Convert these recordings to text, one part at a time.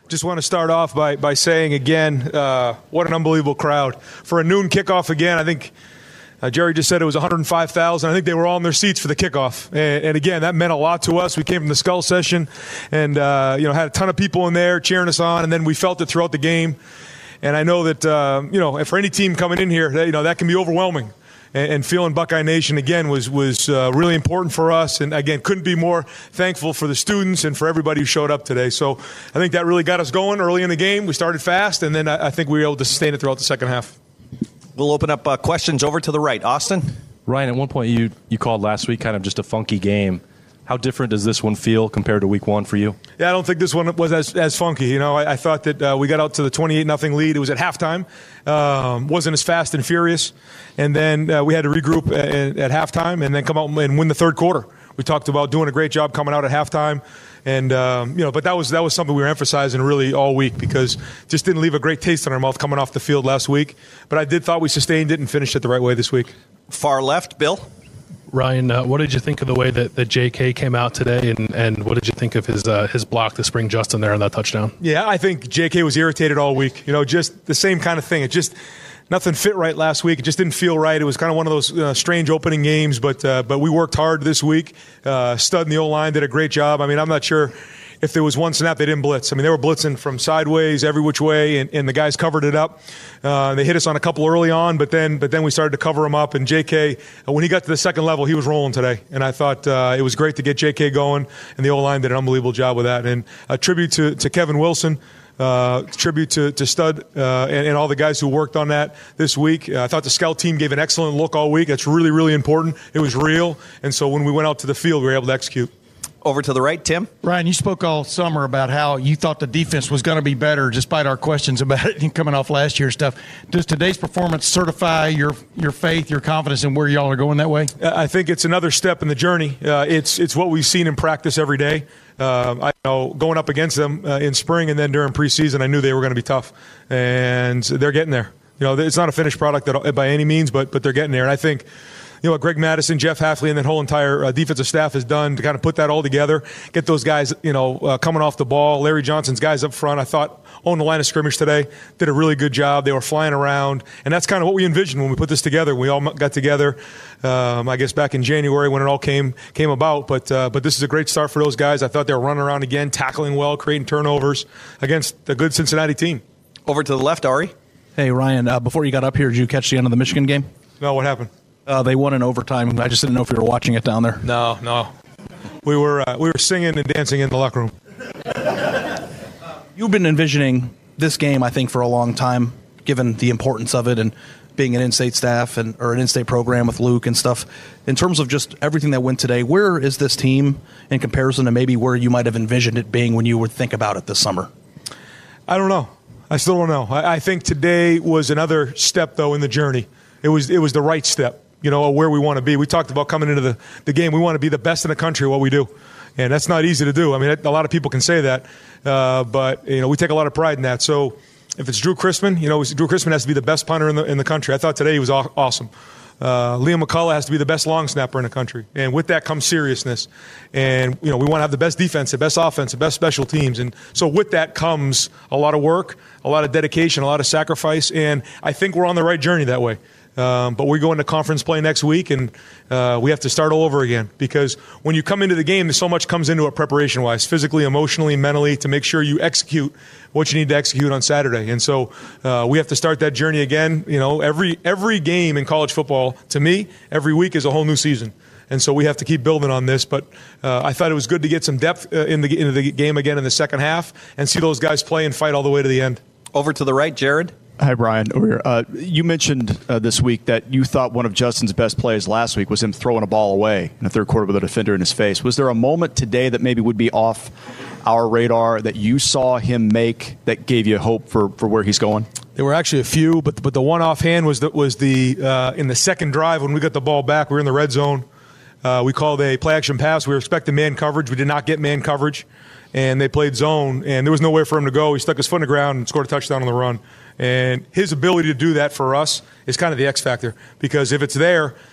Just want to start off by saying again, what an unbelievable crowd. For a noon kickoff again, I think Jerry just said it was 105,000. I think they were all in their seats for the kickoff. And again, that meant a lot to us. We came from the Skull Session and, had a ton of people in there cheering us on, and then we felt it throughout the game. And I know that, for any team coming in here, that can be overwhelming. And feeling Buckeye Nation, again, was really important for us. And, again, couldn't be more thankful for the students and for everybody who showed up today. So I think that really got us going early in the game. We started fast, and then I think we were able to sustain it throughout the second half. We'll open up questions over to the right. Austin? Ryan, at one point you called last week kind of just a funky game. How different does this one feel compared to week one for you? Yeah, I don't think this one was as funky. I thought that we got out to the 28-0 lead. It was at halftime. Wasn't as fast and furious. And then we had to regroup at halftime and then come out and win the third quarter. We talked about doing a great job coming out at halftime. And, but that was something we were emphasizing really all week because just didn't leave a great taste in our mouth coming off the field last week. But I thought we sustained it and finished it the right way this week. Far left, Bill? Ryan, what did you think of the way that J.K. came out today, and what did you think of his block to spring Justin there on that touchdown? Yeah, I think J.K. was irritated all week. Just the same kind of thing. It just nothing fit right last week. It just didn't feel right. It was kind of one of those strange opening games, but we worked hard this week. Stud in the O-line did a great job. I mean, I'm not sure if there was one snap they didn't blitz. I mean, they were blitzing from sideways, every which way, and the guys covered it up. They hit us on a couple early on, but then we started to cover them up. And J.K., when he got to the second level, he was rolling today. And I thought it was great to get J.K. going, and the O-line did an unbelievable job with that. And a tribute to Kevin Wilson. Tribute to Stud and all the guys who worked on that this week. I thought the scout team gave an excellent look all week. That's really, really important. It was real. And so when we went out to the field, we were able to execute. Over to the right, Tim. Ryan, you spoke all summer about how you thought the defense was going to be better despite our questions about it coming off last year's stuff. Does today's performance certify your faith, your confidence in where y'all are going that way? I think it's another step in the journey. It's what we've seen in practice every day. I know going up against them in spring and then during preseason, I knew they were going to be tough, and they're getting there. It's not a finished product by any means, but they're getting there. And I think what Greg Madison, Jeff Hafley, and that whole entire defensive staff has done to kind of put that all together, get those guys, coming off the ball. Larry Johnson's guys up front, I thought, owned the line of scrimmage today, did a really good job. They were flying around, and that's kind of what we envisioned when we put this together. We all got together, I guess, back in January when it all came about. But this is a great start for those guys. I thought they were running around again, tackling well, creating turnovers against a good Cincinnati team. Over to the left, Ari. Hey, Ryan, before you got up here, did you catch the end of the Michigan game? No, what happened? They won in overtime. I just didn't know if you were watching it down there. No. We were singing and dancing in the locker room. You've been envisioning this game, I think, for a long time, given the importance of it and being an in-state staff or an in-state program with Luke and stuff. In terms of just everything that went today, where is this team in comparison to maybe where you might have envisioned it being when you would think about it this summer? I don't know. I still don't know. I think today was another step, though, in the journey. It was the right step. Where we want to be. We talked about coming into the game. We want to be the best in the country at what we do. And that's not easy to do. I mean, a lot of people can say that. But we take a lot of pride in that. So if it's Drew Chrisman, Drew Chrisman has to be the best punter in the country. I thought today he was awesome. Liam McCullough has to be the best long snapper in the country. And with that comes seriousness. And, we want to have the best defense, the best offense, the best special teams. And so with that comes a lot of work, a lot of dedication, a lot of sacrifice. And I think we're on the right journey that way. But we go into conference play next week, and we have to start all over again because when you come into the game, so much comes into it preparation-wise, physically, emotionally, mentally, to make sure you execute what you need to execute on Saturday. And so we have to start that journey again. Every game in college football, to me, every week is a whole new season. And so we have to keep building on this. But I thought it was good to get some depth into the game again in the second half and see those guys play and fight all the way to the end. Over to the right, Jared. Hi, Brian. You mentioned this week that you thought one of Justin's best plays last week was him throwing a ball away in the third quarter with a defender in his face. Was there a moment today that maybe would be off our radar that you saw him make that gave you hope for where he's going? There were actually a few, but the one offhand was the in the second drive when we got the ball back. We were in the red zone. We called a play-action pass. We were expecting man coverage. We did not get man coverage, and they played zone, and there was nowhere for him to go. He stuck his foot in the ground and scored a touchdown on the run. And his ability to do that for us is kind of the X factor because if it's there,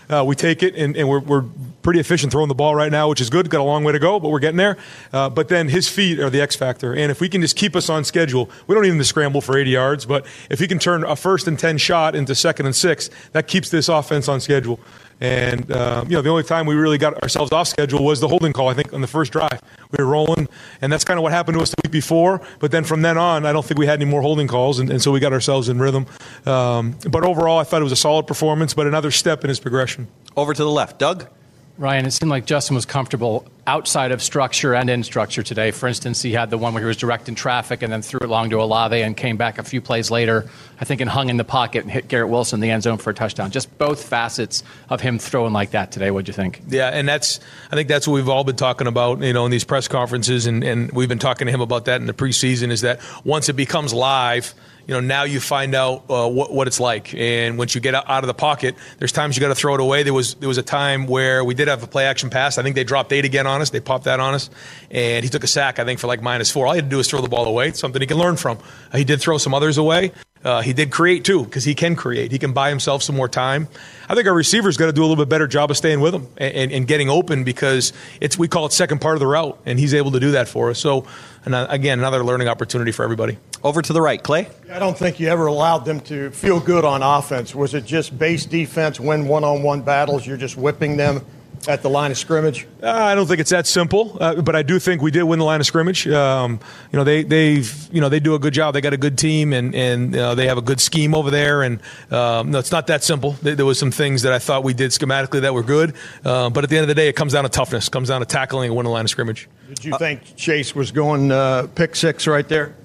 We take it, and we're pretty efficient throwing the ball right now, which is good. Got a long way to go, but we're getting there. But then his feet are the X factor. And if we can just keep us on schedule, we don't need him to scramble for 80 yards, but if he can turn a 1st and 10 shot into 2nd and 6, that keeps this offense on schedule. And, the only time we really got ourselves off schedule was the holding call, I think, on the first drive. We were rolling, and that's kind of what happened to us the week before. But then from then on, I don't think we had any more holding calls, and so we got ourselves in rhythm. But overall, I thought it was a solid performance, but another step in his progression. Over to the left. Doug? Ryan, it seemed like Justin was comfortable outside of structure and in structure today. For instance, he had the one where he was directing traffic and then threw it long to Olave and came back a few plays later, I think, and hung in the pocket and hit Garrett Wilson in the end zone for a touchdown. Just both facets of him throwing like that today. What'd you think? Yeah, and I think that's what we've all been talking about, in these press conferences, and we've been talking to him about that in the preseason, is that once it becomes live, now you find out what it's like. And once you get out of the pocket, there's times you got to throw it away. There was a time where we did have a play action pass. I think they dropped 8 again on us. They popped that on us. And he took a sack, I think, for like -4. All he had to do was throw the ball away. It's something he can learn from. He did throw some others away. He did create, too, because he can create. He can buy himself some more time. I think our receivers got to do a little bit better job of staying with him and getting open, because we call it second part of the route, and he's able to do that for us. So, again, another learning opportunity for everybody. Over to the right. Clay? I don't think you ever allowed them to feel good on offense. Was it just base defense, win one-on-one battles, you're just whipping them at the line of scrimmage? I don't think it's that simple, but I do think we did win the line of scrimmage. They do a good job. They got a good team, and they have a good scheme over there. And no, it's not that simple. There was some things that I thought we did schematically that were good, but at the end of the day, it comes down to toughness. It comes down to tackling and winning the line of scrimmage. Did you think Chase was going pick 6 right there?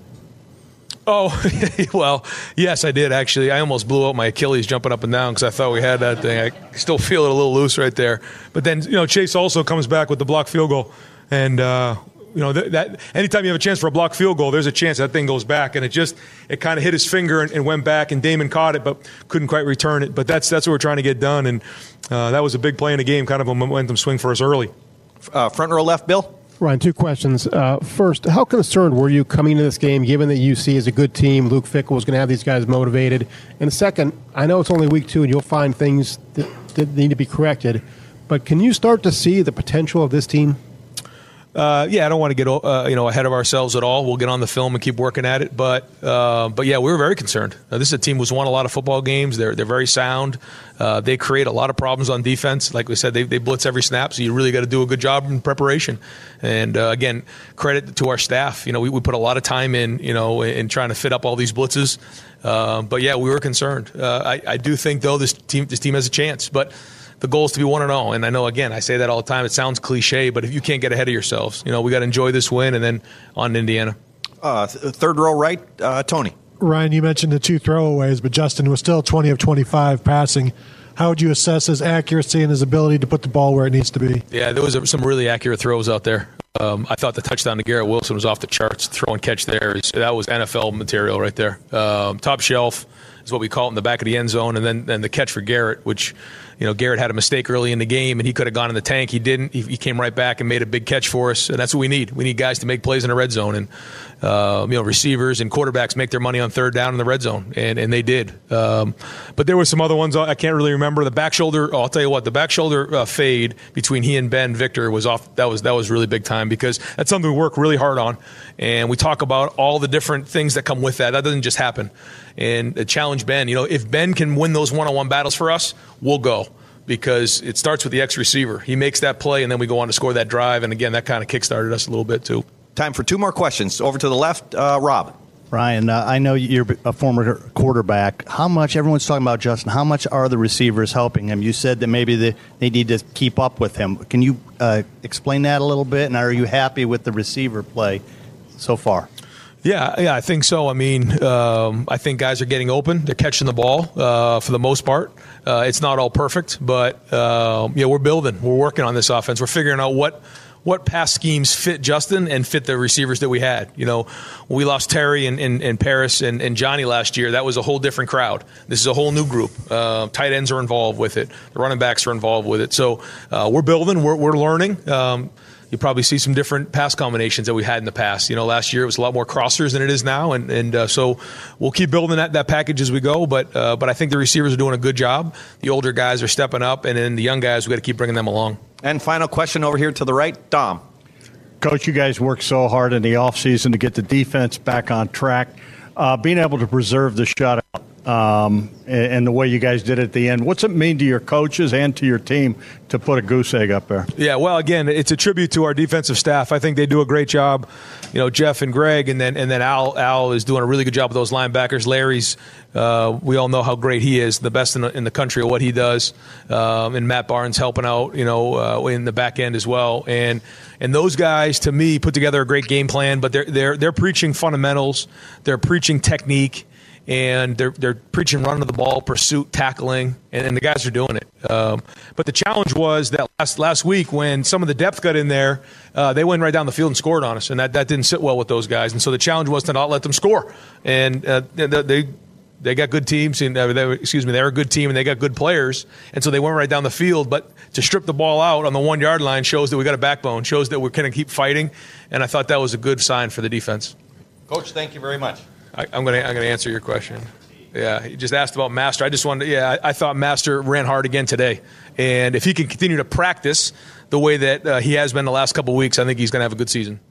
Oh, well, yes, I did, actually. I almost blew out my Achilles jumping up and down because I thought we had that thing. I still feel it a little loose right there. But then, Chase also comes back with the blocked field goal. And, that anytime you have a chance for a blocked field goal, there's a chance that thing goes back. And it kind of hit his finger and went back, and Damon caught it but couldn't quite return it. But that's what we're trying to get done. And that was a big play in the game, kind of a momentum swing for us early. Front row left, Bill? Ryan, 2 questions. First, how concerned were you coming into this game, given that UC is a good team, Luke Fickell was going to have these guys motivated? And second, I know it's only week 2 and you'll find things that need to be corrected, but can you start to see the potential of this team? I don't want to get ahead of ourselves at all. We'll get on the film and keep working at it. But yeah, we were very concerned. This is a team who's won a lot of football games. They're very sound. They create a lot of problems on defense. Like we said, they blitz every snap, so you really got to do a good job in preparation. And again, credit to our staff. We put a lot of time in trying to fit up all these blitzes. But yeah, we were concerned. I do think though this team has a chance, but the goal is to be 1-0. And I know, again, I say that all the time. It sounds cliche, but if you can't get ahead of yourselves, we got to enjoy this win and then on to Indiana. Third row right, Tony. Ryan, you mentioned the 2 throwaways, but Justin was still 20 of 25 passing. How would you assess his accuracy and his ability to put the ball where it needs to be? Yeah, there was some really accurate throws out there. I thought the touchdown to Garrett Wilson was off the charts. Throw and catch there. That was NFL material right there. Top shelf is what we call it in the back of the end zone, and then the catch for Garrett, which Garrett had a mistake early in the game, and he could have gone in the tank. He didn't. He came right back and made a big catch for us, and that's what we need. We need guys to make plays in the red zone, and receivers and quarterbacks make their money on third down in the red zone, and they did. But there were some other ones I can't really remember. The back shoulder. I'll tell you what. The back shoulder fade between he and Ben Victor was off. That was really big time, because that's something we work really hard on, and we talk about all the different things that come with that. That doesn't just happen. And challenge Ben. If Ben can win those one-on-one battles for us, we'll go, because it starts with the ex-receiver. He makes that play, and then we go on to score that drive. And again, that kind of kickstarted us a little bit too. Time for 2 more questions. Over to the left, Rob. Ryan, I know you're a former quarterback. How much, everyone's talking about Justin, how much are the receivers helping him? You said that maybe they need to keep up with him. Can you explain that a little bit? And are you happy with the receiver play so far? Yeah, I think so. I mean, I think guys are getting open. They're catching the ball for the most part. It's not all perfect, but we're building. We're working on this offense. We're figuring out what pass schemes fit Justin and fit the receivers that we had. We lost Terry and Paris and Johnny last year. That was a whole different crowd. This is a whole new group. Tight ends are involved with it. The running backs are involved with it. So we're building. We're learning. You probably see some different pass combinations that we had in the past. Last year it was a lot more crossers than it is now, and so we'll keep building that package as we go. But I think the receivers are doing a good job. The older guys are stepping up, and then the young guys, we got to keep bringing them along. And final question over here to the right, Dom. Coach, you guys worked so hard in the offseason to get the defense back on track. Being able to preserve the shutout and the way you guys did it at the end, what's it mean to your coaches and to your team to put a goose egg up there? Yeah, well, again, it's a tribute to our defensive staff. I think they do a great job. Jeff and Greg, and then Al is doing a really good job with those linebackers. Larry's, we all know how great he is, the best in the country at what he does. And Matt Barnes helping out, in the back end as well. And those guys, to me, put together a great game plan. But they're preaching fundamentals. They're preaching technique. And they're preaching running the ball, pursuit, tackling, and the guys are doing it. But the challenge was that last week when some of the depth got in there, they went right down the field and scored on us, and that didn't sit well with those guys. And so the challenge was to not let them score. And they got good teams, and they're a good team, and they got good players, and so they went right down the field. But to strip the ball out on the 1 yard line shows that we got a backbone, shows that we're going to keep fighting, and I thought that was a good sign for the defense. Coach, thank you very much. I'm going to answer your question. Yeah, you just asked about Master. I thought Master ran hard again today. And if he can continue to practice the way that he has been the last couple of weeks, I think he's going to have a good season.